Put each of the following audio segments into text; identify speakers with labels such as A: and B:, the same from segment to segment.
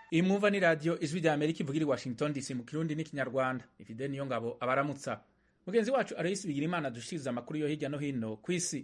A: iyi mwumva ni radiyo ijwi rya Amerika ivugira i Washington DC mu kirundi n'ikinyarwanda. Ifide niyo ngabo abaramutsa. Mugenzi wacu Aloysi Bigirimana dushiriza amakuru yo hirya no hino ku isi.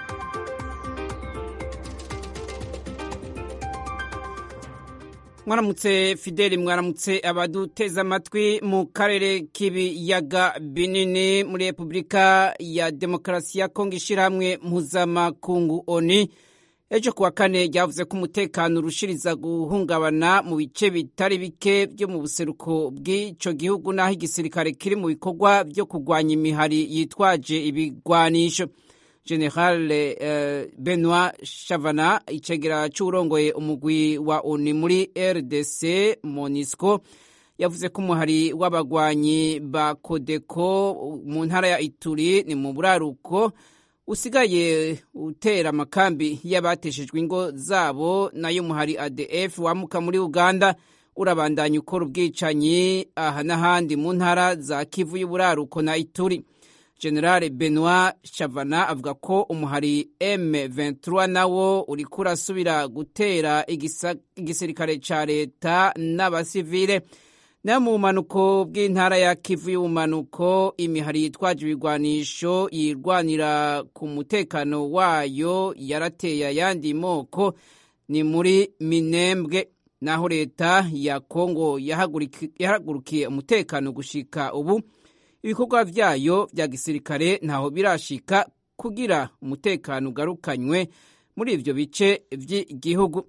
B: Mwaramutse Fideli, mwaramutse abaduteza amatwi. Mu karere k'ibiyaga binini muri Repubulika ya Demokarasi ya Kongo, ishirahamwe mpuzamakungu ONU ejo kuwa kane ryavuze ko umutekano urushiriza guhungabana mu bice bitari bike byo mu buseruko bw'ico gihugu, naho igisirikare kiri mu bikorwa byo kurwanya imihari yitwaje ibigwanisho. General Benoit Chavana, icegera c'urongoye umugwi wa ONU muri RDC MONUSCO, yavuze ko umuhari w'abagwanyi ba Codeco mu ntara ya Ituri ni mu buraruko usigaye utera amakambi y'abateshejwe ingo zabo, nayo umuhari ADF wamuka muri Uganda urabandanya ukora ubwicanyi aha n'ahandi mu ntara za Kivu y'uburaruko na Ituri. General Benoit Chavana avuga ko umuhari M23 nawo uriko urasubira gutera igisirikare ca leta n'abasivile. Na mu manuko bw'intara ya Kivu y'ubumanuko, imihari yitwaje ibigwanisho yirwanira ku mutekano wayo yarateye ayandi moko ni muri Minembwe, naho leta ya Kongo yahagurukiye umutekano gushika ubu. Ibikorwa vyayo vya gisirikare ntaho birashika kugira umutekano ugarukanywe muri ivyo bice vy'igihugu.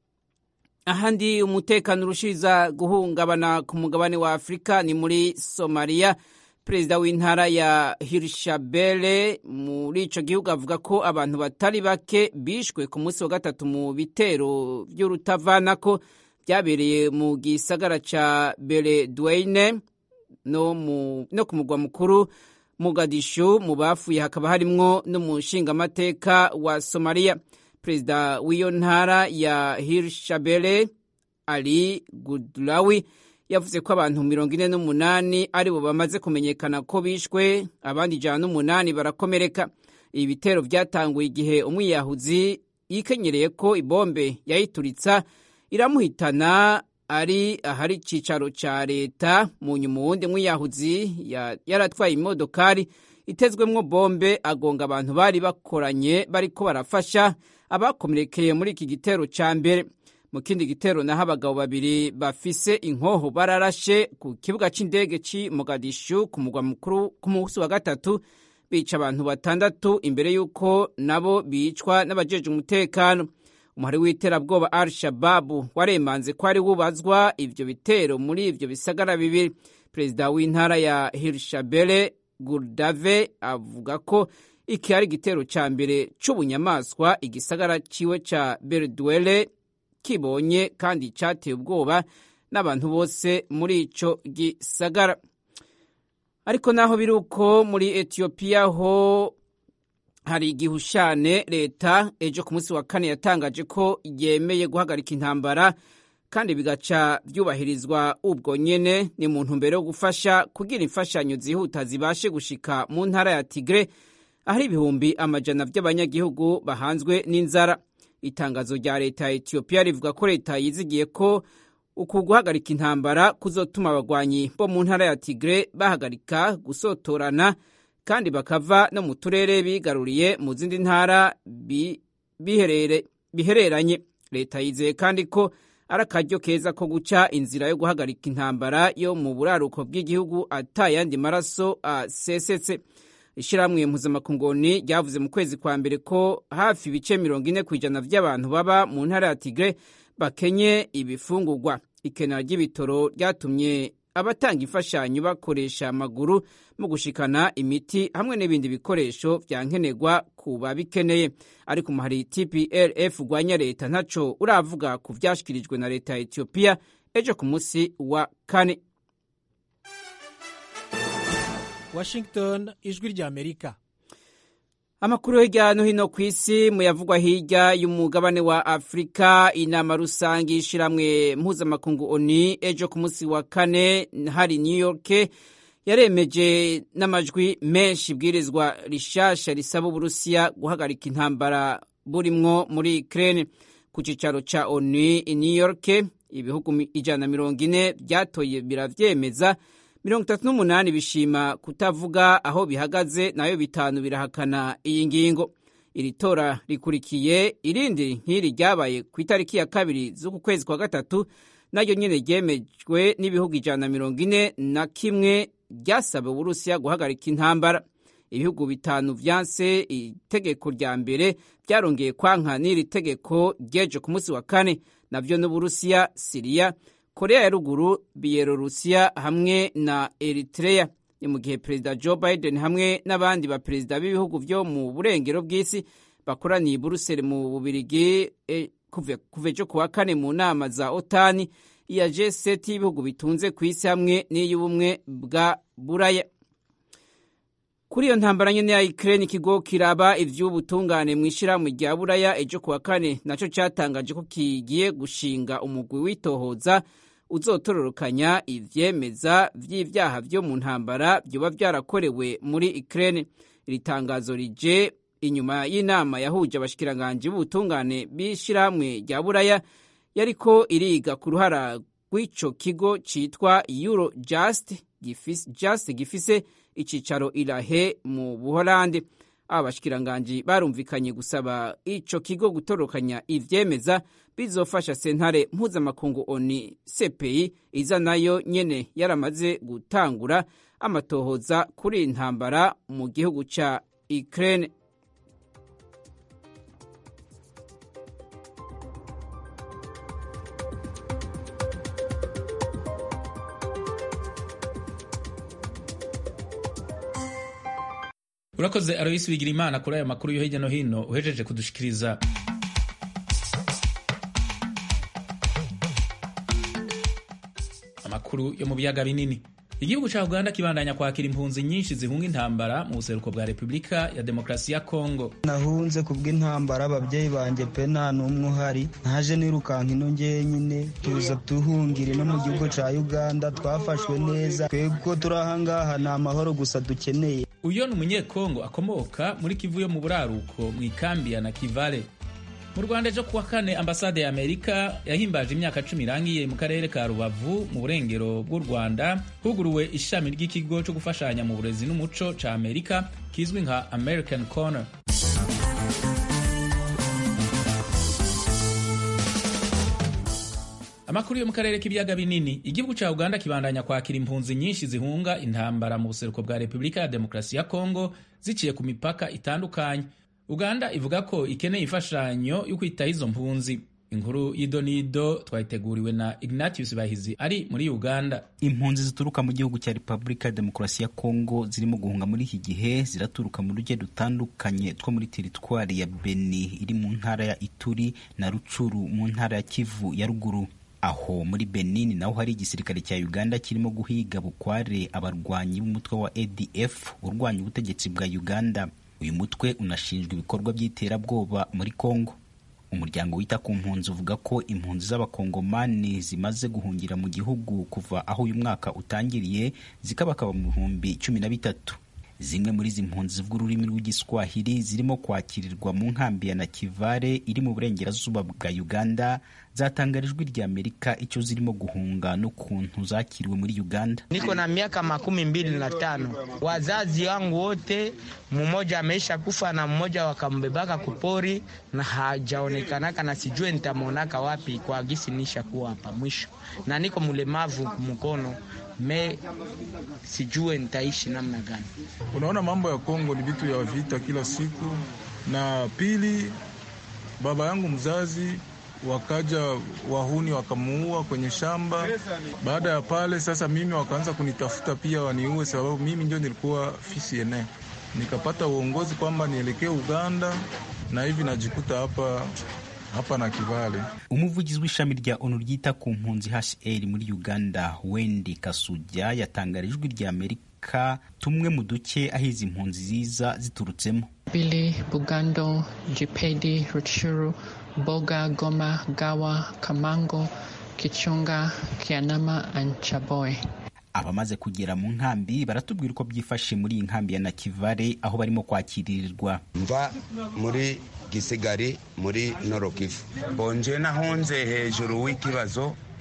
B: Ahandi umutekano urushiriza guhungabana ku mugabane wa Afrika ni muri Somalia. Perezida w'intara ya Hirshabelle muri ico gihugu avuga ko abantu batari bake bishwe ku munsi wa gatatu mu bitero vy'urutavanako vyabereye mu gisagara ca Beledweyne no ku mugwa mukuru Mogadishu. Mu bafuye hakaba harimwo n'umushingamateka wa Somalia. Perezida w'iyo ntara ya Hirshabelle Ali Gudlawi yavuze ko abantu 48 aribo bamaze kumenyekana ko bishwe, abandi 108 barakomereka. Ibi bitero vyatanguye igihe umwiyahuzi yikenyereye ko ibombe yayituritsa iramuhitana ari ahari icicaro ca leta. Mu nyuma wundi mwiyahuzi yaratwaye imodokari itezwemwo bombe agonga abantu bari bakoranye bariko barafasha abakomerekeye muri iki gitero ca mbere. Mu kindi gitero naho abagabo babiri bafise inkoho bararashe ku kibuga c'indege ci Mogadishu ku mugwa mukuru ku munsi wa gatatu, bica abantu 6 imbere yuko nabo bicwa n'abajeje umutekano. Umuhari w'iterabwoba Al-Shabaab waremanze ko ari wubazwa ivyo bitero muri ivyo bisagara bibiri. Perezida w'intara ya Hirshabelle Gurdave avuga ko iki ari igitero ca mbere c'ubunyamaswa igisagara ciwe ca Beledweyne kibonye kandi cateye ubwoba n'abantu bose muri ico gisagara. Ariko naho biruko muri Ethiopia ho hari igihushane, leta ejo ku munsi wa kane yatangaje ko yemeye guhagarika intambara kandi bigaca vyubahirizwa ubwo nyene. Ni mu ntumbero yo gufasha kugira imfashanyo zihuta zibashe gushika mu ntara ya Tigre ahari ibihumbi amajana vy'abanyagihugu bahanzwe n'inzara. Itangazo rya leta ya Ethiopia rivuga ko leta yizigiye ko uku guhagarika intambara kuzotuma abagwanyi bo mu ntara ya Tigre bahagarika gusotorana kandi bakava no mu turere bigaruriye mu zindi ntara bihereranye. Leta yizeye kandi ko ari akaryo keza ko guca inzira yo guhagarika intambara yo mu buraruko bw'igihugu atayandi maraso asesetse. Ishirahamwe mpuzamakungu ONU ryavuze mu kwezi kwa mbere ko hafi ibice 40% vy'abantu baba mu ntara ya Tigre bakenye ibifungurwa. Ikena ry'ibitoro ryatumye abatanga imfashanyo bakoresha amaguru mu gushikana imiti hamwe n'ibindi bikoresho vyankenerwa ku babikeneye. Ariko umuhari TPLF urwanya leta ntaco uravuga ku vyashikirijwe na leta ya Ethiopia ejo ku munsi wa kane.
C: Washington, ijwi rya Amerika.
B: Amakuru hirya no hino ku isi muyavugwa hirya y'umugabane wa Afrika. Inama rusangi ishiramwe mpuzamakungu ONU ejo ku munsi wa kane hari New York yaremeje n'amajwi menshi ibwirizwa rishasha risaba Uburusiya guhagarika intambara burimwo muri Ukraine. Ku cicaro ca ONU i New York, ibihugu 140 byatoye biravyemeza, 38 bishima kutavuga aho bihagaze, nayo 5 birahakana iyi ngingo. Iri tora rikurikiye irindi nk'iri ryabaye ku itariki ya 2 z'uku kwezi kwa gatatu, naryo nyene ryemejwe n'ibihugu 141 ryasaba Uburusiya guhagarika intambara. Ibihugu 5 vyanse itegeko rya mbere byarongeye kwanka n'iri tegeko ryeje ku munsi wa 4, navyo n'Uburusiya, Syria, Korea ya ruguru, Bielorusiya hamwe na Eritrea. Ni mu gihe Perezida Joe Biden hamwe n'abandi ba perezida b'ibihugu vyo mu burengero bw'isi bakoraniye i Buruseli mu Bubirigi kuva ejo kuwa 4 mu nama za OTAN iya G7 y'ibihugu bitunze ku isi hamwe n'iy'ubumwe bwa Buraya. Kuri iyo ntambara nyene ya Ukraine, ikigo kiraba ivy'ubutungane mw'ishirahamwe rya Buraya ejo kuwa 4 naco cyatangaje ko kigiye gushinga umugwi witohoza uzotororokanya ivyemeza vy'ivyaha vyo mu ntambara vyoba vyarakorewe muri Ukraine. Iri tangazo rije inyuma y'inama yahuje abashikiranganje b'ubutungane b'ishirahamwe rya Buraya yariko iriga ku ruhara rw'ico kigo citwa Eurojust gifise icicaro irahe mu Buholandi. Abashikiranganje barumvikanye gusaba ico kigo gutorokanya ivyemeza bizofasha sentare mpuzamakungu ONU CPI iza nayo nyene yaramaze gutangura amatohoza kuri intambara mu gihugu ca Ukraine.
A: Urakoze Aloysi Bigirimana kuri aya makuru yo hirya no hino uhejeje kudushikiriza. Amakuru yo mu biyaga binini. Igihugu ca Uganda kibandanya kwakira impunzi nyinshi zihunga intambara mu buseruko bwa Republika ya Demokarasi ya Kongo.
D: Nahunze kubw'intambara, abavyeyi banje pe nta numwe uhari, ntaje nirukanka ino njenyine, tuza tuhungire no mu gihugu ca Uganda, twafashwe neza, twebwe turahangaha nta mahoro gusa dukeneye.
A: Uyo ni umunyekongo akomoka muri Kivu yo mu buraruko mu ikambi ya Nakivale. Mu Rwanda ejo kuwa 4 ambasade ya Amerika yahimbaje imyaka 10 irangiye mu karere ka Rubavu mu burengero bw'u Rwanda, huguruwe ishami ry'ikigo cyo gufashanya mu burezi n'umuco ca Amerika kizwi nka American Corner. Amakuru yo mu karere k'ibiyaga binini. Igihugu ca Uganda kibandanya kwakira impunzi nyinshi zihunga intambara mu buseruko bwa Republika ya Demokarasi ya Kongo ziciye ku mipaka itandukanye. Uganda ivuga ko ikeneye imfashanyo yo kwitaho izo mpunzi. Inkuru y'idonido twayiteguriwe na Ignatius Bahizi ari muri Uganda.
E: Impunzi zituruka mu gihugu cya Republika ya Demokarasi ya Kongo zirimo guhunga muri iki gihe ziraturuka mu rugendo rutandukanye two muri teritwari ya Beni iri mu ntara ya Ituri na Rucuru mu ntara ya Kivu ya ruguru. Aho muri Benin naho hari igisirikare cya Uganda kirimo guhiga bukware abarwanyi b'umutwe wa ADF urwanya ubutegetsi bwa Uganda. Uyu mutwe unashinjwa ibikorwa by'iterabwoba muri Kongo. Umuryango wita ku mpunzi uvuga ko impunzi z'abakongomani zimaze guhungira mu gihugu kuva aho uyu mwaka utangiriye zikabakaba mu 13,000. Zimwe muri izi mpunzi zivuga ururimi rw'igiswahili zirimo kwakirirwa mu nkambi ya Nakivale iri mu burengerazuba bwa Uganda zatangarijwe rya Amerika icyo zirimo guhunga no kuntu zakiriwe muri Uganda.
F: Niko na miaka 25. Wazazi wangu wote mmoja ameisha kufa na mmoja wakambebaka kupori na hajaonekanaka na sijue nitamonaka wapi kwa gisi nisha kuwa hapa mwisho. Na niko mlemavu mkono sijue nitaishi namna gani.
G: Unaona mambo ya Kongo ni vitu ya vita kila siku. Na pili, baba yangu mzazi wakaja wahuni wakamuua kwenye shamba. Baada ya pale sasa mimi wakaanza kunitafuta pia waniue, sababu mimi ndio nilikuwa fisi ene. Nikapata uongozi kwamba nielekee Uganda na hivi najikuta hapa Nakivale.
E: Umuvugizi w'ishami rya ONU ryita ku mpunzi HCR muri Uganda, Wendy Kasujya, yatangarijwe rya Amerika tumwe mu duce ahize impunzi ziza ziturutsemo.
H: Bili, Bugando, Jipedi, Rutshuru, Boga, Goma, Gawa, Kamango, Kichunga, Kianama and Chaboy.
E: Abamaze kugera mu nkambi baratubwira uko byifashe muri inkambi ya Nakivale aho barimo kwakiririrwa.
I: Mva muri Gisigari muri Norokivu. Bonje nahonze hejuru w'ikibazo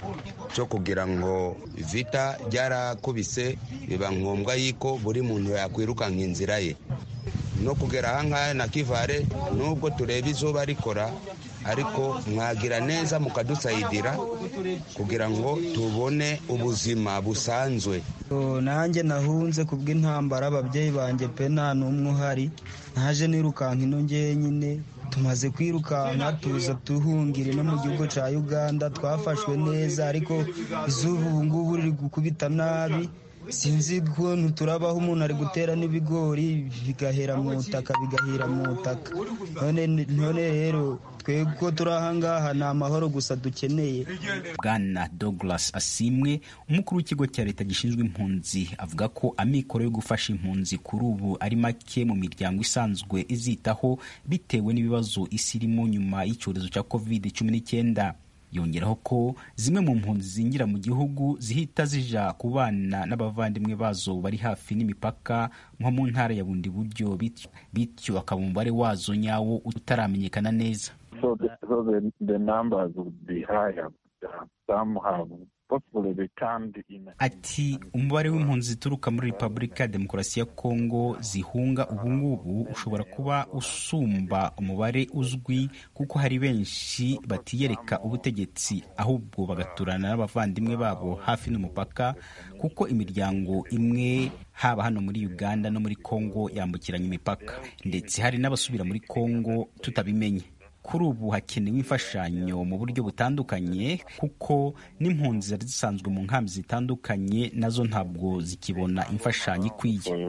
I: cyo kugira ngo vita ryarakubise biba ngombwa yuko buri muntu yakwirukanka inzira ye no kugera ahangaha na Kivale. Nubwo tureba izuba rikora, ariko mwagira neza mukadusayidira kugira ngo tubone ubuzima busanzwe.
D: Nanjye nahunze kubw'intambara, ababyeyi banjye pe nta n'umwe uhari, naje nirukanka ino njyenyine. Tumaze kwirukanka tuza tuhungire no mu gihugu cya Uganda, twafashwe neza, ariko izuba ubu ngubu riri gukubita nabi. Sinzi ukuntu turabaho, umuntu ari gutera n'ibigori bigahera mu butaka, bigahira mu butaka. None rero twebwe ko turi ahangaha ni amahoro gusa dukeneye.
E: Bwana Douglas Asimwe, umukuru w'ikigo cya leta gishinzwe impunzi, avuga ko amikoro yo gufasha impunzi kuri ubu ari make mu miryango isanzwe izitaho bitewe n'ibibazo isi irimo nyuma y'icyorezo cya COVID-19. Yongeraho ko zimwe mu mpunzi zinjira mu gihugu zihita zija kubana n'abavandimwe bazo bari hafi n'imipaka nko mu ntara ya bundi buryo, bityo akaba umubare wazo nyawo utaramenyekana neza.
J: So the numbers would be higher. Some have possibly returned in.
E: Ati umubare w'impunzi zituruka muri Repubulika ya Demokarasi ya Kongo zihunga ubu ngubu ushobora kuba usumba umubare uzwi, kuko hari benshi batiyereka ubutegetsi ahubwo bagaturana n'abavandimwe babo hafi n'umupaka, kuko imiryango imwe haba hano muri Uganda no muri Kongo yambukiranya imipaka, ndetse hari n'abasubira muri Kongo tutabimenye. Kuri ubu hakenewe imfashanyo mu buryo butandukanye, kuko n'impunzi zari zisanzwe mu nkambi zitandukanye nazo ntabwo zikibona imfashanyo ikwiye.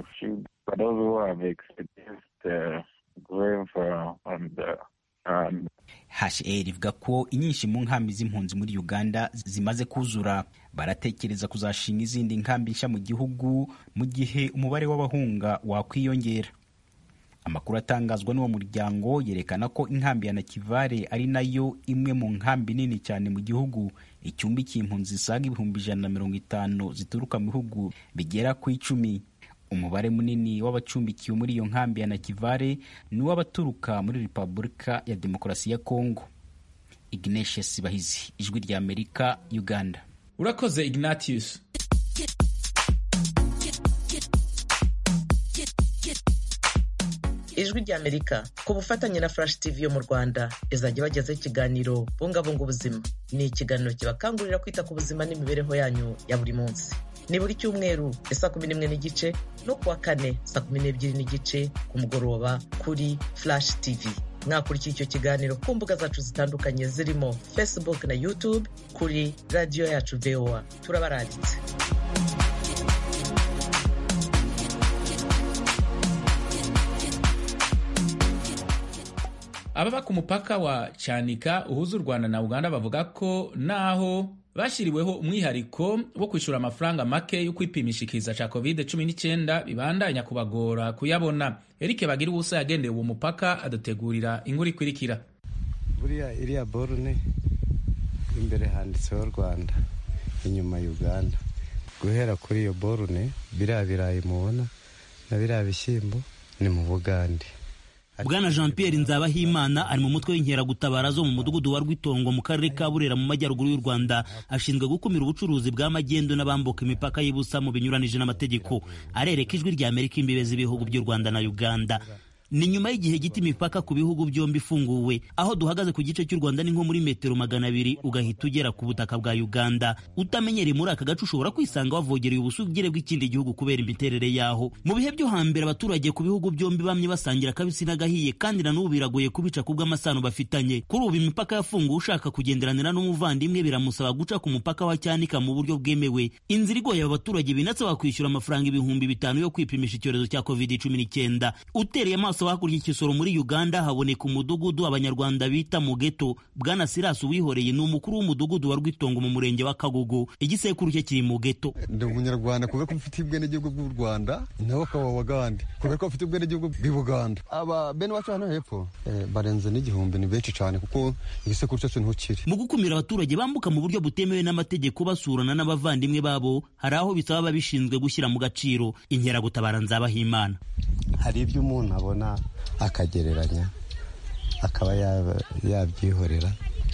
E: HCR ivuga ko inyinshi mu nkambi z'impunzi muri Uganda zimaze kuzura. Baratekereza kuzashinga izindi nkambi nshya mu gihugu mu gihe umubare w'abahunga wakwiyongera. Amakuru atangazwa n'uwo muryango yerekana ko inkambi ya Nakivale ari nayo imwe mu nkambi nini cyane mu gihugu, icumbikiye impunzi zisaga 150 zituruka mu bihugu bigera ku 10. Umubare munini w'abacumbikiwe muri iyo nkambi ya Nakivale ni w'abaturuka muri Repubulika ya Demokarasi ya Kongo. Ignatius Bahizi, Ijwi rya Amerika, Uganda.
A: Urakoze Ignatius.
K: Ijwi rya Amerika ku bufatanye na Flash TV yo mu Rwanda izajya bagezaho ikiganiro bungabunga ubuzima. Ni ikiganiro kibakangurira kwita ku buzima n'imibereho yanyu ya buri munsi. Ni buri cyumweru saa 11:30 no kuwa kane saa 12:30 ku mugoroba kuri Flash TV. Mwakurikira icyo kiganiro ku mbuga zacu zitandukanye zirimo Facebook na YouTube kuri radio yacu VOA. Turabaranditse.
A: Ababa ku mupaka wa Cyanika uhuza u Rwanda na Uganda bavuga ko naho bashyiriweho umwihariko wo kwishura amafaranga make yo kwipimisha ikiza cya COVID-19 bibandanya kubagora kuyabona. Eric Bagira ubusa yagendeye uwo mupaka adutegurira inkuru ikurikira.
L: Buriya iriya borune imbere handitseho Rwanda, inyuma Uganda. Guhera kuri iyo borune biriya birayi mubona na biriya bishyimbo ni mu Bugande.
M: Bwana Jean Pierre Nzabahimana ari mu mutwe w'inkeragutabara zo mu mudugudu wa Rwitongo mu karere ka Burera mu majyaruguru y'u Rwanda, ashinzwe gukumira ubucuruzi bw'amagendo n'abambuka imipaka y'ibusa mu binyuranije n'amategeko. Arereka Ijwi rya Amerika imbibe z'ibihugu by'u Rwanda na Uganda. Ni nyuma y'igihe gito imipaka ku bihugu byombi ifunguwe, aho duhagaze ku gice cy'u Rwanda ni nko muri metero 200 ugahita ugera ku butaka bwa Uganda. Utamenyereye muri aka gace ushobora kwisanga wavogereye ubusugire bw'ikindi gihugu kubera imiterere yaho. Mu bihe byo hambere abaturage ku bihugu byombi bamye basangira kabisi n'agahiye, kandi na n'ubu biragoye kubica kubw'amasano bafitanye. Kuri ubu imipaka yafunguwe, ushaka kugenderanira n'umuvandimwe biramusaba guca ku mupaka wa Cyanika mu buryo bwemewe. Inzira igoye abaturage binatse bakwishyura amafaranga 5,000 yo kwipimisha icyorezo cya COVID-19. Utereye amaso hakurya Kisoro muri Uganda haboneka umudugudu abanyarwanda bita Mugeto. Bwana Silas Uwihoreye ni umukuru w'umudugudu wa Rwitongo mu murenge wa Kagogo. Igisekuru cye kiri Mugeto.
N: Ndi umunyarwanda kuko mfite ubwene gihugu bw'u Rwanda nabo kaba Bagande kuko mfite ubwene gihugu bw'u Buganda. Aba bene wacu hano hepfo barenze n'igihumbi, ni benshi cyane kuko igisekuru cyacu niho kiri.
M: Mu gukumira abaturage bambuka mu buryo butemewe n'amategeko basurana n'abavandimwe babo, hari aho bisaba babishinzwe gushyira mu gaciro. Inkeragutabara Nzabahimana,
L: hari ibyo umuntu abona akagereranya akaba yabyihorera,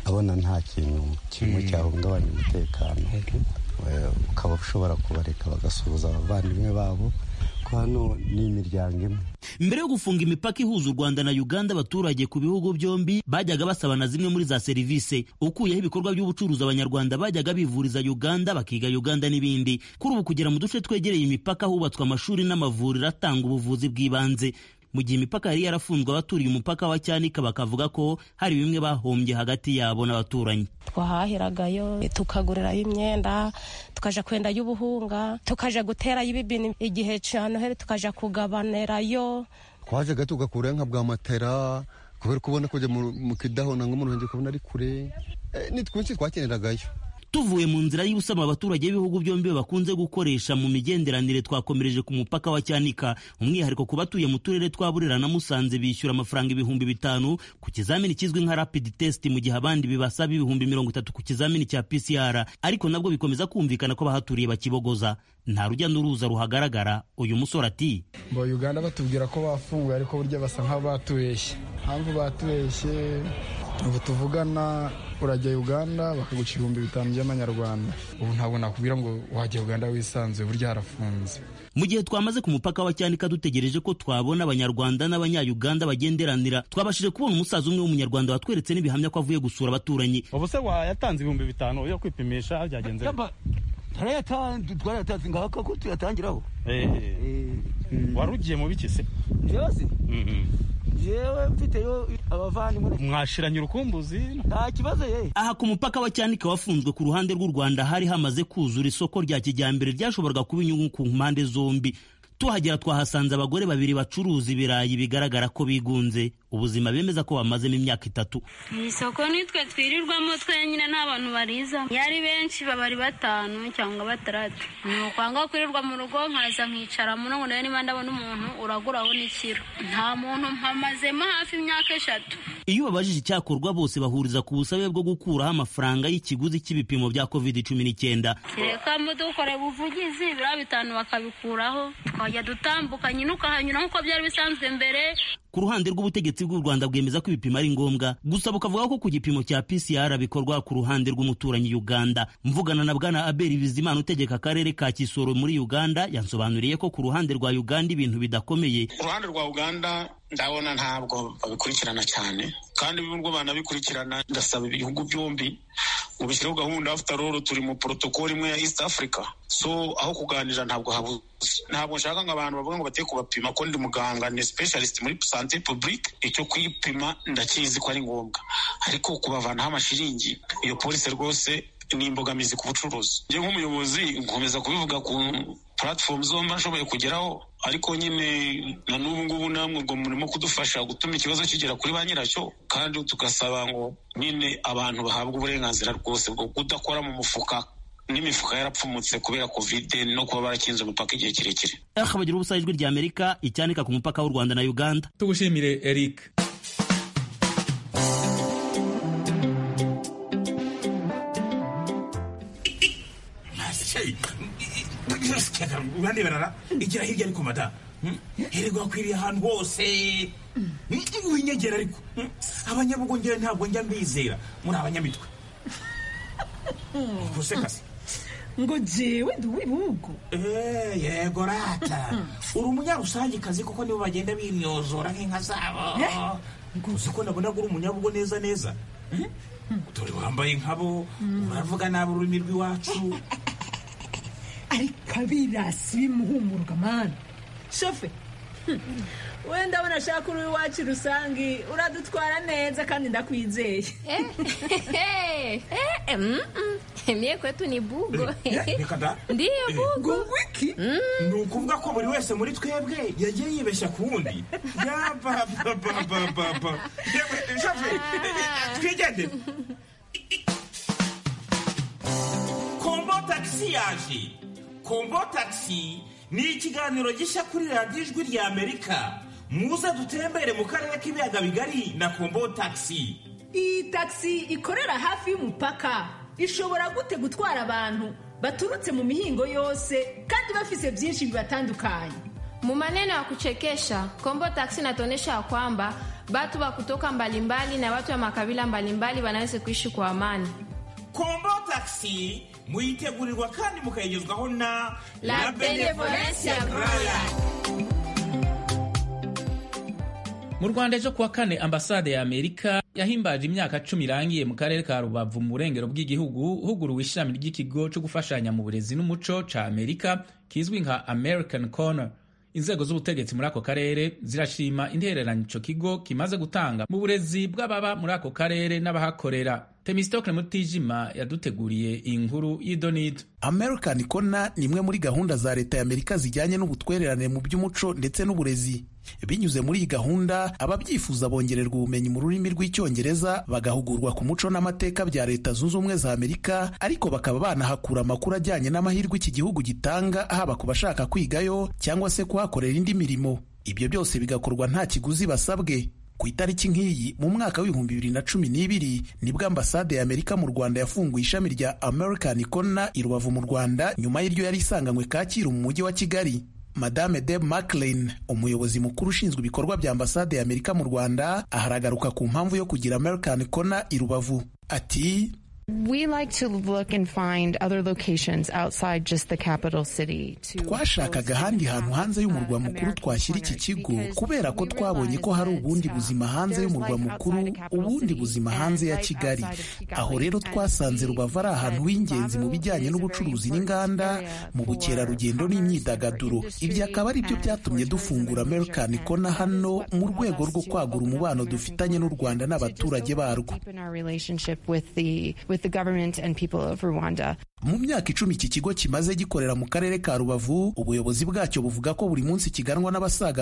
N: abona nta kintu kimwe cyahungabanya umutekano ukaba ushobora kubareka bagasuhuza abavandimwe babo ko hano ni imiryango imwe.
M: Mbere yo gufunga imipaka ihuza u Rwanda na Uganda, abaturage ku bihugu byombi bajyaga basaba na zimwe muri za serivisi. Ukuyeho ibikorwa by'ubucuruzi, abanyarwanda bajyaga bivuriza Uganda, bakiga Uganda n'ibindi. Kuri ubu kugera mu duce twegereye imipaka hubatswe amashuri n'amavuriro atanga ubuvuzi bw'ibanze. Mu gihe imipaka yari yarafunzwe, abaturiye umupaka wa Cyanika bakavuga ko hari bimwe bahombye hagati yabo n'abaturanyi.
O: Twahahiragayo tukagurirayo imyenda, tukaja kwendayo ubuhunga, tukaja guterayo ibibini igihe cyane here, tukaja kugabanirayo.
N: Twajaga tugakura nka bwa matera kubera kubona kujya mu kidaho nanga umuntu wanje kubona ari kure, ni twinshi twakeneragayo.
M: Tuvuye mu nzira y'ubusama abaturage b'ibihugu byombi bakunze gukoresha mu migenderanire, twakomereje ku mupaka wa Cyanika. Umwihariko ku batuye mu turere twa Burera na Musanze bishyura amafaranga 5,000 ku kizamini kizwi nka rapid test, mu gihe abandi bibasaba 30,000 ku kizamini cya PCR. Ariko nabwo bikomeza kumvikana ko abahaturiye bakibogoza, nta rujya n'uruza ruhagaragara. Uyu musore ati,
P: bo Uganda batubwira ko bafunguye, ariko burya basa nk'abatubeshye. Mpamvu batubeshye, ubu tuvugana urajya Uganda bakaguca 5,000 by'amanyarwanda. Ubu ntabwo nakubwira ngo wajya Uganda wisanzuye, burya harafunze.
M: Mu gihe twamaze ku mupaka wa Cyanika dutegereje ko twabona abanyarwanda n'abanya-Uganda bagenderanira, twabashije kubona umusaza umwe w'umunyarwanda watweretse n'ibihamya ko avuye gusura abaturanyi.
Q: Ubu se yatanze 5,000 yo kwipimisha, byagenze
R: twarayatanze ngaka ko tuyatangiraho.
Q: Warugiye mu biki se?
R: Jewe mfiteyo abavandimwe.
Q: Mwashiranye urukumbuzi?
R: Nta kibazo ye.
M: Aha ku mupaka wa Cyanika wafunzwe ku ruhande rw'u Rwanda hari hamaze kuzura isoko rya kijyambere ryashoboraga kuba inyungu ku mpande zombi. Tuhagera twahasanze abagore 2 bacuruza ibirayi, bigaragara ko bigunze ubuzima, bemeza ko bamazemo imyaka 3.
S: Isoko nitwe twirirwamo twenyine, nta bantu bariza. Yari benshi babari 5 cyangwa 6. Nukwanga kwirirwa mu rugo nkaza nkicara muno ngo niba ndabona umuntu uraguraho n'ikiro. Nta muntu mpamazemo hafi imyaka 3.
M: Iyo babajije icyakorwa bose bahuriza ku busabe bwo gukuraho amafaranga y'ikiguzi cy'ibipimo bya COVID-19.
S: Reka mudukore buvugizi, 5 bakabikuraho, twajya dutambuka nyine ukahanyura nk'uko byari bisanzwe mbere.
M: Ku ruhande rw'ubutegetsi bw'u Rwanda bwemeza ko ibipimo ari ngombwa, gusa bukavuga ko ku gipimo cya PCR bikorwa ku ruhande rw'umuturanyi Uganda. Mvugana na Bwana Abel Bizimana utegeka akarere ka Kisoro muri Uganda, yansobanuriye ko ku ruhande rwa Uganda ibintu bidakomeye.
T: Ku ruhande rwa Uganda ndabona ntabwo babikurikirana cyane, kandi nubwo banabikurikirana ndasaba ibihugu byombi mu bishyiraho gahunda. After all turi mu protocol imwe ya East Africa, so aho kuganira ntabwo habuze. Ntabwo nshaka ngo abantu bavuga ngo bateye kubapima, ko ndi muganga ni specialist muri santé publique, icyo kwipima ndakizi ko ari ngombwa, ariko kubavanaho amashiringi iyo polisi rwose ni imbogamizi ku bucuruzi. Njye nk'umuyobozi nkomeza kubivuga ku platform zombi nshoboye kugeraho, ariko nyine na n'ubu ngubu namwe ngo murimo kudufasha gutuma ikibazo kigera kuri ba nyiracyo, kandi tugasaba ngo nyine abantu bahabwa uburenganzira rwose bwo kudakora mu mufuka n'imifuka yarapfumutse kubera COVID no kuba barakinze umupaka igihe kirekire.
M: Bagira ubusa ijwi rya Amerika Icyanika ku mupaka w'u Rwanda na Uganda.
A: Tugushimire Eric.
U: Urandeberara igira hirya ariko mada herego akwiriye ahantu hose winyegera, ariko abanyabugongera ntabwo njya mbizera, muri abanyamitwe. Gusekase
V: ngo jewe ndi uw'ibihugu.
U: Yego rata, uri umunyarusange kazi kuko nibo bagenda bimyozora nk'inka zabo. Uzi ko nabona uri umunyabugo neza neza. Dore wambaye nkabo, uravuga nabi ururimi rw'iwacu.
V: Ariko abirasi bimuhumuruka mani. Shofe, wenda ndabona ashaka uri iwacu rusange, uradutwara neza kandi ndakwizeye.
W: Mie kwetu ni bugo.
U: Ndiyo
W: bugo.
U: Wiki? Ni ukuvuga ko buri wese muri twebwe yagiye yibeshya ku wundi. Shofe, twigende. Kombo taxi yaje. Kombo taxi ni ikiganiro gishya kuri radiyo ijwi rya Amerika. Muze dutembere mu karere k'ibiyaga bigari na Kombo taxi.
V: Iyi taxi ikorera hafi y'umupaka ishobora gute gutwara abantu baturutse mu mihingo yose kandi bafise byinshi bibatandukanye?
W: Mumaneno ya kuchekesha, Kombo Taxi inatuonyesha kwamba watu wa kutoka mbalimbali na watu wa makabila mbalimbali wanaweza kuishi kwa amani.
U: Kombo Taxi muitegurirwa kandi mukayigezwaho na
W: La Benevolencia Royal.
A: Mu Rwanda ejo kuwa kane ambasade ya Amerika yahimbaje imyaka 10 irangiye mu karere ka Rubavu mu burengero bw'igihugu huguruwe ishami ry'ikigo cyo gufashanya mu burezi n'umuco ca Amerika kizwi nka American Corner. Inzego z'ubutegetsi muri ako karere zirashima intererano ico kigo kimaze gutanga mu burezi bw'ababa muri ako karere n'abahakorera. Temistokle Mutijima yaduteguriye inkuru y'idonito.
B: American Corner ni imwe muri gahunda za leta ya Amerika zijyanye n'ubutwererane mu by'umuco ndetse n'uburezi. Binyuze muri iyi gahunda ababyifuza bongererwa ubumenyi mu rurimi rw'icyongereza bagahugurwa ku muco n'amateka bya Leta Zunze Ubumwe za Amerika, ariko bakaba banahakura amakuru ajyanye n'amahirwe iki gihugu gitanga haba ku bashaka kwigayo cyangwa se kuhakorera indi mirimo. Ibyo byose bigakorwa nta kiguzi basabwe. Ku itariki nk'iyi mu mwaka w'2012 nibwo ambasade ya Amerika mu Rwanda yafunguye ishami rya American Corner i Rubavu mu Rwanda nyuma y'iryo yari isanganywe Kacyiru mu mujyi wa Kigali. Madame Deb McLean, umuyobozi mukuru ushinzwe ibikorwa bya ambasade ya Amerika mu Rwanda, aharagaruka ku mpamvu yo kugira American Corner i Rubavu. Ati,
C: We like to look and find other locations outside just the capital city.
B: Twashakaga ahandi hantu hanze y'umurwa mukuru twashyira iki kigo kubera ko twabonye ko hari ubundi buzima hanze y'umurwa mukuru, ubundi buzima hanze ya Kigali. Aho rero twasanze Rubavu ari ahantu h'ingenzi mu bijyanye n'ubucuruzi n'inganda, mu bukerarugendo n'imyidagaduro. Ibyo akaba ari byo byatumye dufungura American Corner hano mu rwego rwo kwagura umubano dufitanye n'u Rwanda n'abaturage barwo.
C: With the government and people of Rwanda.
B: Mu myaka 10 iki kigo kimaze gikorera mu karere ka Rubavu, ubuyobozi bwacyo buvuga ko buri munsi kiganwa n'abasaga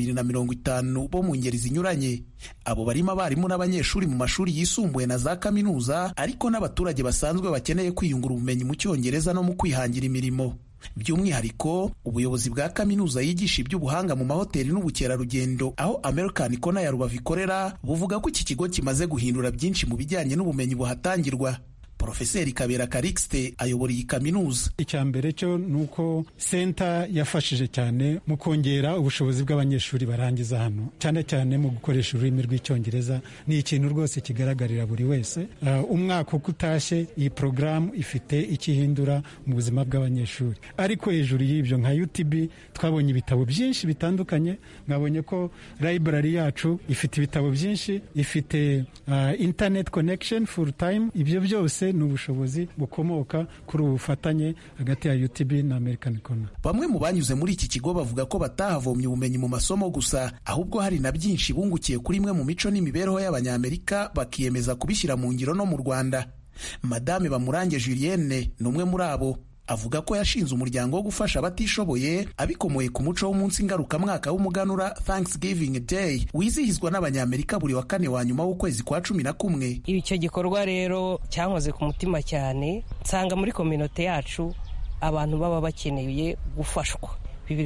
B: 250 bo mu ngeri zinyuranye. Abo barimo abarimu n'abanyeshuri mu mashuri yisumbuye na za kaminuza, ariko n'abaturage basanzwe bakeneye kwiyungura ubumenyi mu cyongereza no mu kwihangira imirimo. By'umwihariko ubuyobozi bwa kaminuza yigisha iby'ubuhanga mu mahoteli n'ubukerarugendo aho American Corner ya Rubavu ikorera buvuga ko iki kigo kimaze guhindura byinshi mu bijyanye n'ubumenyi buhatangirwa. Profeseri Kabera Karixte ayobora iyi kaminuza.
F: Icyambere cyo nuko center yafashije cyane mu kongera ubushobozi bw'abanyeshuri barangiza hano, cyane cyane mu gukoresha ururimi rw'icyongereza. Ni ikintu rwose kigaragarira buri wese. Umwaka uko utashye iyi program ifite ikihindura mu buzima bw'abanyeshuri. Ariko hejuru y'ibyo nka UTB twabonye ibitabo byinshi bitandukanye. Mwabonye ko library yacu ifite ibitabo byinshi, ifite internet connection full time. Ibyo byose n'ubushobozi bukomoka kuri ubufatanye hagati ya UTB na American Corner.
B: Bamwe mu banyuze muri iki kigo bavuga ko batahavomye ubumenyi mu masomo gusa, ahubwo hari na byinshi bungukiye kuri imwe mu mico n'imibereho y'Abanyamerika bakiyemeza kubishyira mu ngiro no mu Rwanda. Madame Bamurange Julienne ni umwe muri abo. Avuga ko yashinze umuryango wo gufasha abatishoboye abikomoye ku muco w'umunsi ngarukamwaka w'umuganura Thanksgiving Day wizihizwa n'Abanyamerika buri wa kane wa nyuma w'ukwezi kwa 11.
X: Icyo gikorwa rero cyankoze ku mutima cyane, nsanga muri community yacu abantu baba bakeneye gufashwa.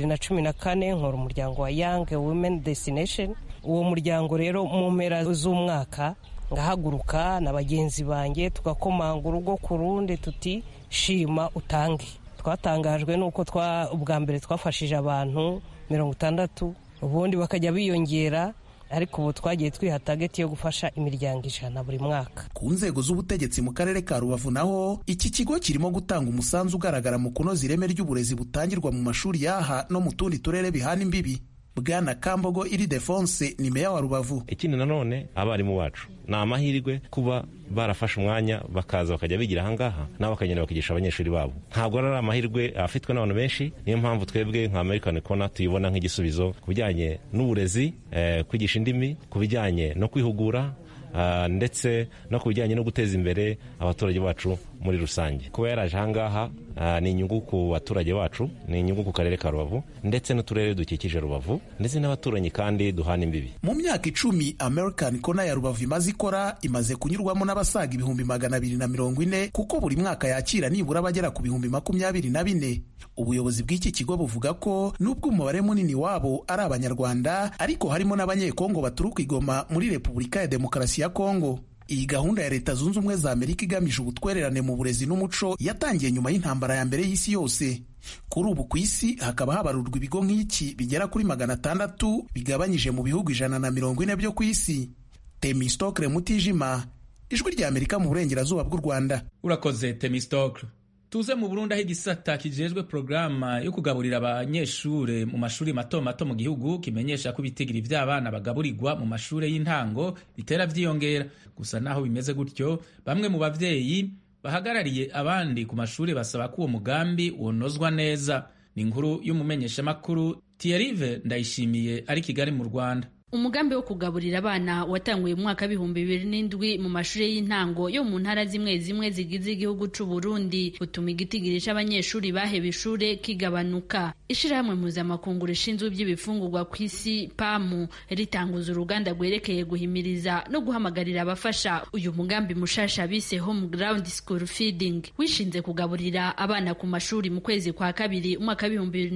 X: 2014 nkora umuryango wa Young Women Destination. Uwo muryango rero mu mpera z'umwaka ngahaguruka na bagenzi banjye tugakomanga urugo ku rundi tuti shima utange. Twatangajwe nuko ubwa mbere twafashije abantu 60, ubundi bakajya biyongera, ariko ubu twagiye twiha target yo gufasha imiryango 100 buri mwaka.
B: Ku nzego z'ubutegetsi mu karere ka Rubavu naho iki kigo kirimo gutanga umusanzu ugaragara mu kunoza ireme ry'uburezi butangirwa mu mashuri yaha no mu tundi turere bihana imbibi. Bwana Kambogo Iridefonse ni meya wa Rubavu.
Y: Ikindi nanone abarimu bacu ni amahirwe kuba barafashe umwanya bakaza bakajya bigira ahangaha nabo bakagenda bakigisha abanyeshuri babo. Ntabwo ari amahirwe afitwe n'abantu benshi, niyo mpamvu twebwe nka American Corner tuyibona nk'igisubizo ku bijyanye n'uburezi, kwigisha indimi, ku bijyanye no kwihugura, ndetse no ku bijyanye no guteza imbere abaturage bacu muri rusange. Kuba yaraje ahangaha ni inyungu ku baturage bacu, ni inyungu ku karere ka Rubavu ndetse n'uturere dukikije Rubavu ndetse n'abaturanyi kandi duhana imbibi.
B: Mu myaka 10 American Corner ya Rubavu imaze kunyurwamo n'abasaga 240 kuko buri mwaka yakira nibura bagera ku 24,000. Ubuyobozi bw'iki kigo buvuga ko nubwo umubare munini wabo ari Abanyarwanda, ariko harimo n'Abanyekongo baturuka i Goma muri Repubulika ya Demokarasi ya Kongo. Iyi gahunda ya Leta Zunze Ubumwe za Amerika igamije ubutwererane mu burezi n'umuco yatangiye nyuma y'intambara ya mbere y'isi yose. Kuri ubu ku isi hakaba habarurwa ibigo nk'iki bigera kuri 600 bigabanyije mu bihugu 140 byo ku isi. Temistokle Mutijima, Ijwi rya Amerika mu burengerazuba bw'u Rwanda.
A: Urakoze Temistokle. Tuze mu Burundi aho igisata kijejwe programa yo kugaburira abanyeshure mu mashuri mato mato mu gihugu kimenyesha ko ibitigiri vy'abana bagaburirwa mu mashure y'intango bitera vyiyongera. Gusa naho bimeze gutyo, bamwe mu bavyeyi bahagarariye abandi ku mashuri basaba ko uwo mugambi wonozwa neza. Ni inkuru y'umumenyesha makuru Thierry Ndayishimiye ari Kigali mu Rwanda.
D: Umugambi wo kugaburira abana watanguye mu mwaka 2007 mu mashuri y'intango yo mu ntara zimwe zimwe zigize igihugu c'u Burundi, utuma igitigiri c'abanyeshuri baheba ishure kigabanuka. Ishirahamwe mpuzamakungu rishinzwe iby'ibifungurwa ku isi PAMU ritanguza uruganda rwerekeye guhimiriza no guhamagarira abafasha uyu mugambi mushasha bise Home Ground School Feeding, wishinze kugaburira abana ku mashuri mu kwezi kwa kabiri umwaka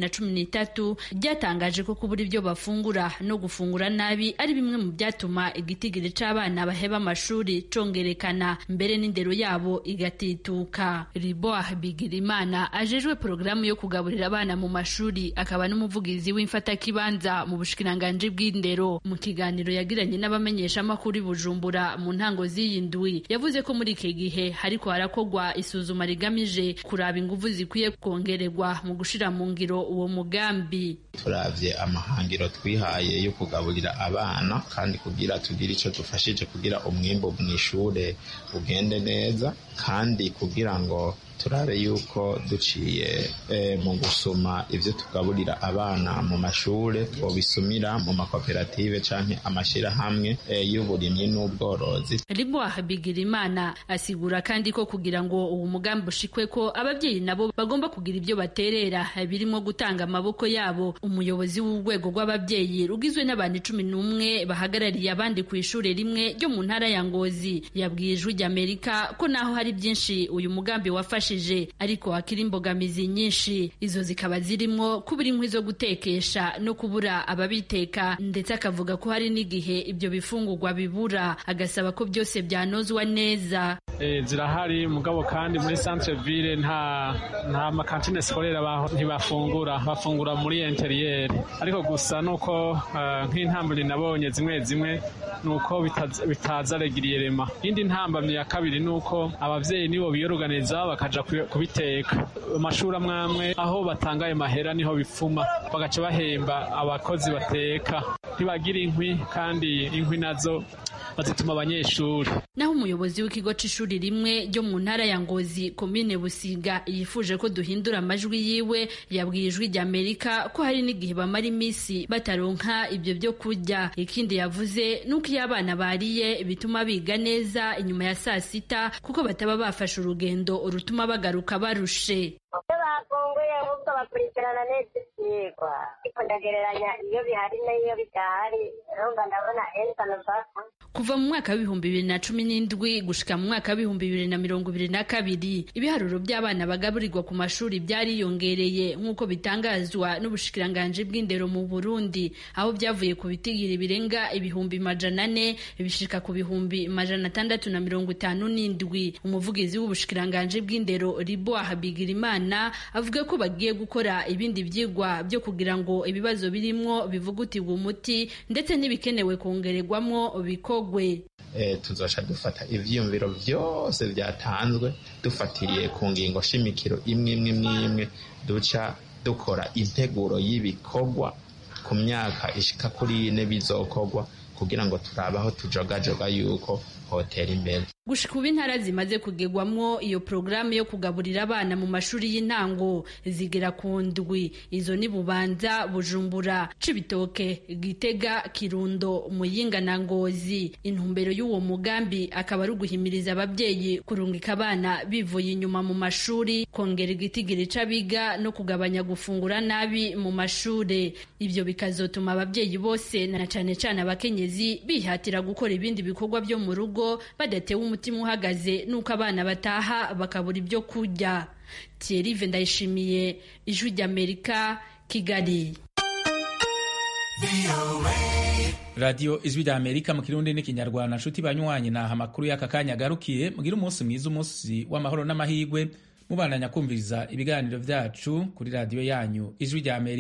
D: 2013, ryatangaje ko kubura ibyo bafungura no gufungura nabi ari bimwe mu byatuma igitigiri c'abana baheba amashuri congerekana, mbere n'indero yabo igatituka. Riboah Bigirimana ajejwe programu yo kugaburira abana mu mashuri akaba n'umuvugizi w'imfatakibanza mu bushikiranganje bw'indero, mu kiganiro yagiranye n'abamenyesha amakuru i Bujumbura mu ntango z'iyindwi, yavuze ko muri iki gihe hariko harakogwa isuzuma rigamije kuraba inguvu zikwiye kongererwa mu gushira mu ngiro uwo mugambi.
G: Turavye amahangiro twihaye yo kugaburira abana kandi kugira tugire ico dufashije kugira umwimbo mw'ishure ugende neza, kandi kugira ngo turabe yuko duciye mu gusoma ivyo tugaburira abana mu mashure bisumira mu makoperative canke amashirahamwe y'uburimyi n'ubworozi.
D: Riboah Bigirimana asigura kandi ko kugira ngo uwo mugambi ushikwe ko abavyeyi nabo bagomba kugira ibyo baterera birimo gutanga amaboko yabo. Umuyobozi w'urwego rw'abavyeyi rugizwe n'abantu 11 bahagarariye abandi ku ishure rimwe ryo mu ntara ya Ngozi yabwiye Ijwi rya Amerika ko naho hari byinshi uyu mugambi wafashe ariko hakiri imbogamizi nyinshi. Izo zikaba zirimo kubura inkwi zo gutekesha no kubura ababiteka, ndetse akavuga ko hari n'igihe ibyo bifungurwa bibura, agasaba ko byose byanozwa neza.
H: Zirahari mugabo kandi muri centre ville nta makantine scolaire ntibafungura, bafungura muri interieur. Ariko gusa nuko nk'intambwe nabonye zimwe nuko bitaza regiriyerema. Indi ntambamye ya kabiri nuko abavyeyi nibo biyoruganiza bakaja kubiteka. Amashuri amwe aho batanga ayo mahera niho bipfuma, bagaca bahemba abakozi bateka, ntibagira inkwi kandi inkwi nazo bazituma abanyeshuri.
D: Naho umuyobozi w'ikigo c'ishuri rimwe ryo mu ntara ya Ngozi komine Busiga yifuje ko duhindura amajwi yiwe, yabwiye Ijwi rya Amerika ko hari n'igihe bamara imisi bataronka ibyo byo kurya. Ikindi yavuze nuko iyo abana bariye bituma biga neza inyuma ya saa sita, kuko bataba bafashe urugendo rutuma bagaruka barushe.
I: Bafunguye ahubwo bakurikirana neza ivyigwa, ariko ndagereranya iyo bihari n'iyo bidahari, urumva ndabona ensano.
D: Kuva mu mwaka w'2017 gushika mu mwaka w'2022 ibiharuro by'abana bagaburirwa ku mashuri byariyongereye nk'uko bitangazwa n'ubushikiranganje bw'indero mu Burundi, aho byavuye ku bitigiri birenga 400 bishika ku 657. Umuvugizi w'ubushikiranganje bw'indero Riboah Bigirimana avuga ko bagiye gukora ibindi vyigwa byo kugira ngo ibibazo birimwo bivugutirwe umuti, ndetse n'ibikenewe kongererwamwo bikogwe.
G: Tuzoca dufata ivyiyumviro vyose vyatanzwe dufatiriye ku ngingo shimikiro imwe duca dukora integuro y'ibikorwa ku myaka ishika kuri 4 bizokorwa kugira ngo turabaho tujogajoga yuko hotera imbere.
D: Gushika ubu intara zimaze kugegwamwo iyo programu yo kugaburira abana mu mashuri y'intango zigera ku ndwi. Izo ni Bubanza, Bujumbura, Cibitoke, Gitega, Kirundo, Muyinga na Ngozi. Intumbero y'uwo mugambi akaba ari uguhimiriza abavyeyi kurungika abana bivuye inyuma mu mashuri, kongera igitigiri c'abiga no kugabanya gufungura nabi mu mashure. Ivyo bikazotuma abavyeyi bose na cane cane abakenyezi bihatira gukora ibindi bikorwa byo mu rugo badatewe umutima uhagaze nuko abana bataha bakabura ibyo kurya. Thierry Ndayishimiye, Ijwi rya Amerika, Kigali.
A: radiyo ijwi rya amerika mu kirundi n'ikinyarwanda nshuti banywanyi naha amakuru y'aka kanya agarukiye mugire umunsi mwiza, umunsi w'amahoro n'amahirwe, mubandanya kumviriza ibiganiro vyacu kuri radiyo yanyu ijwi rya amerika.